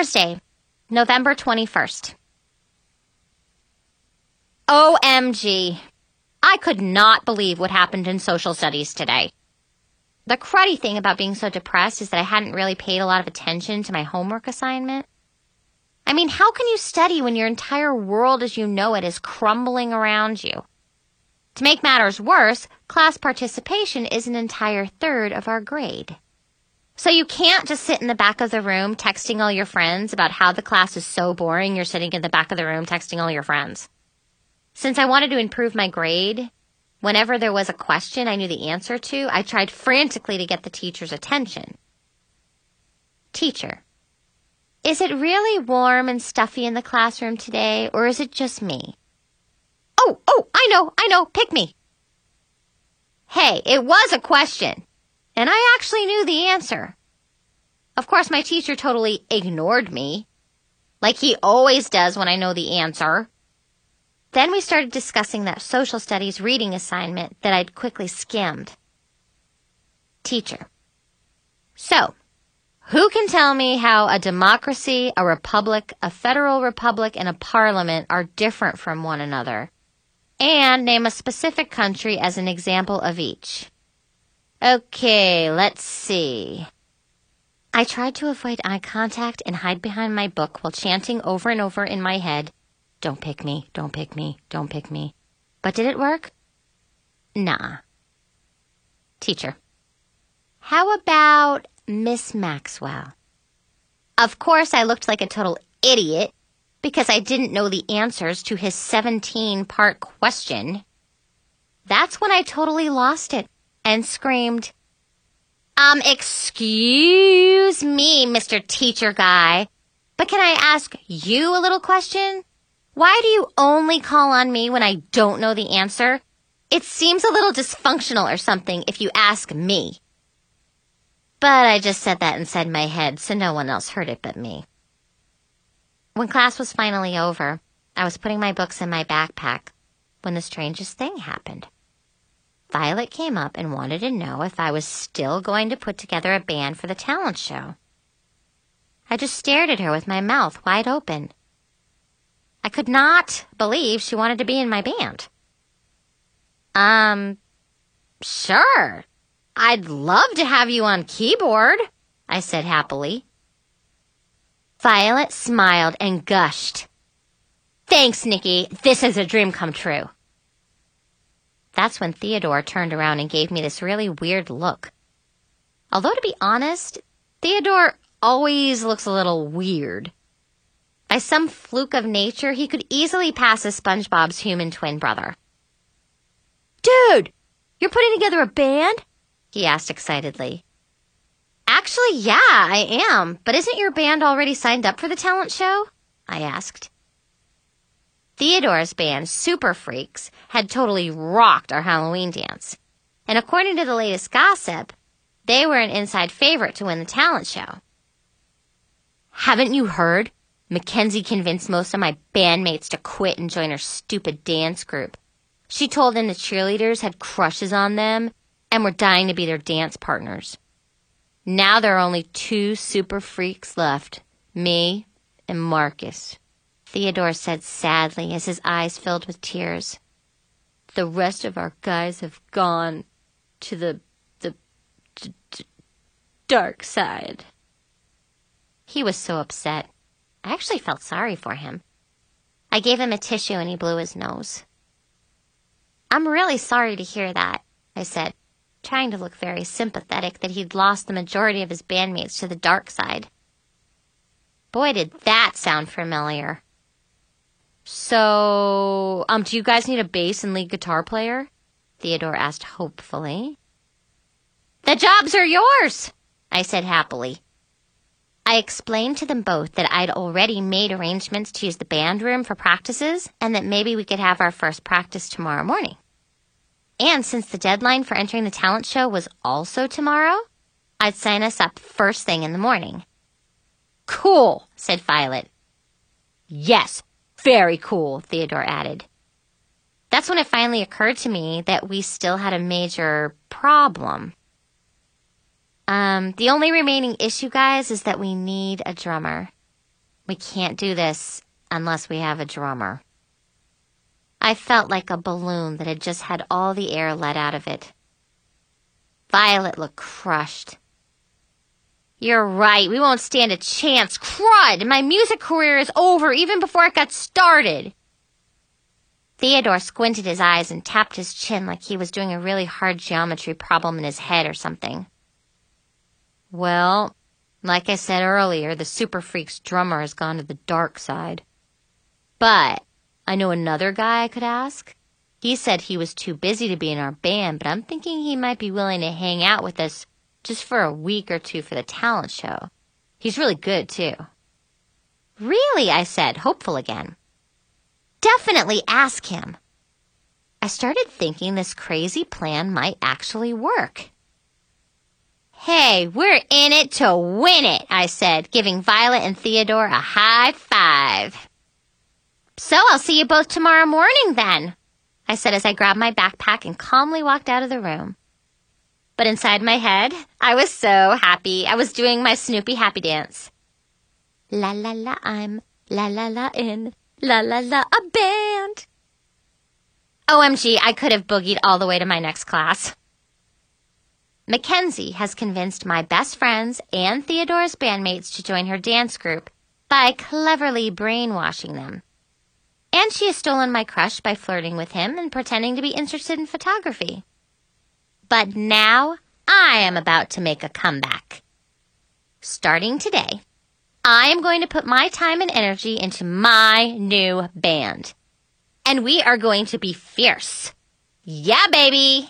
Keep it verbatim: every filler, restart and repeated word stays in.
Thursday, November twenty-first. O M G. I could not believe what happened in social studies today. The cruddy thing about being so depressed is that I hadn't really paid a lot of attention to my homework assignment. I mean, how can you study when your entire world as you know it is crumbling around you? To make matters worse, class participation is an entire third of our grade. So you can't just sit in the back of the room texting all your friends about how the class is so boring you're sitting in the back of the room texting all your friends. Since I wanted to improve my grade, whenever there was a question I knew the answer to, I tried frantically to get the teacher's attention. Teacher, is it really warm and stuffy in the classroom today, or is it just me? Oh, oh, I know, I know, pick me. Hey, it was a question, and I actually knew the answer. Of course, my teacher totally ignored me, like he always does when I know the answer. Then we started discussing that social studies reading assignment that I'd quickly skimmed. Teacher, so, who can tell me how a democracy, a republic, a federal republic, and a parliament are different from one another? And name a specific country as an example of each. Okay, let's see. I tried to avoid eye contact and hide behind my book while chanting over and over in my head, "Don't pick me, don't pick me, don't pick me." But did it work? Nah. Teacher, how about Miss Maxwell? Of course, I looked like a total idiot because I didn't know the answers to his seventeen-part question. That's when I totally lost it and screamed, Um, excuse me, Mister Teacher Guy, but can I ask you a little question? Why do you only call on me when I don't know the answer? It seems a little dysfunctional or something if you ask me. But I just said that inside my head, so no one else heard it but me. When class was finally over, I was putting my books in my backpack when the strangest thing happened. Violet came up and wanted to know if I was still going to put together a band for the talent show. I just stared at her with my mouth wide open. I could not believe she wanted to be in my band. Um, sure. I'd love to have you on keyboard, I said happily. Violet smiled and gushed. Thanks, Nikki. This is a dream come true. That's when Theodore turned around and gave me this really weird look. Although, to be honest, Theodore always looks a little weird. By some fluke of nature, he could easily pass as SpongeBob's human twin brother. Dude, you're putting together a band? He asked excitedly. Actually, yeah, I am. But isn't your band already signed up for the talent show? I asked. Theodore's band, Super Freaks, had totally rocked our Halloween dance. And according to the latest gossip, they were an inside favorite to win the talent show. Haven't you heard? Mackenzie convinced most of my bandmates to quit and join her stupid dance group. She told them the cheerleaders had crushes on them and were dying to be their dance partners. Now there are only two super freaks left, me and Marcus, Theodore said sadly as his eyes filled with tears. The rest of our guys have gone to the, the, d- d- dark side. He was so upset. I actually felt sorry for him. I gave him a tissue and he blew his nose. I'm really sorry to hear that, I said, trying to look very sympathetic that he'd lost the majority of his bandmates to the dark side. Boy, did that sound familiar. So, um, do you guys need a bass and lead guitar player? Theodore asked hopefully. The jobs are yours, I said happily. I explained to them both that I'd already made arrangements to use the band room for practices and that maybe we could have our first practice tomorrow morning. And since the deadline for entering the talent show was also tomorrow, I'd sign us up first thing in the morning. Cool, said Violet. Yes, very cool, Theodore added. That's when it finally occurred to me that we still had a major problem. Um, the only remaining issue, guys, is that we need a drummer. We can't do this unless we have a drummer. I felt like a balloon that had just had all the air let out of it. Violet looked crushed. You're right, we won't stand a chance. Crud! My music career is over even before it got started. Theodore squinted his eyes and tapped his chin like he was doing a really hard geometry problem in his head or something. Well, like I said earlier, the Super Freaks drummer has gone to the dark side. But I know another guy I could ask. He said he was too busy to be in our band, but I'm thinking he might be willing to hang out with us just for a week or two for the talent show. He's really good, too. Really? I said, hopeful again. Definitely ask him. I started thinking this crazy plan might actually work. Hey, we're in it to win it, I said, giving Violet and Theodore a high five. So I'll see you both tomorrow morning then, I said as I grabbed my backpack and calmly walked out of the room. But inside my head, I was so happy. I was doing my Snoopy happy dance. La la la, I'm la la la in la la la a band. O M G, I could have boogied all the way to my next class. Mackenzie has convinced my best friends and Theodore's bandmates to join her dance group by cleverly brainwashing them. And she has stolen my crush by flirting with him and pretending to be interested in photography. But now I am about to make a comeback. Starting today, I am going to put my time and energy into my new band. And we are going to be fierce. Yeah, baby!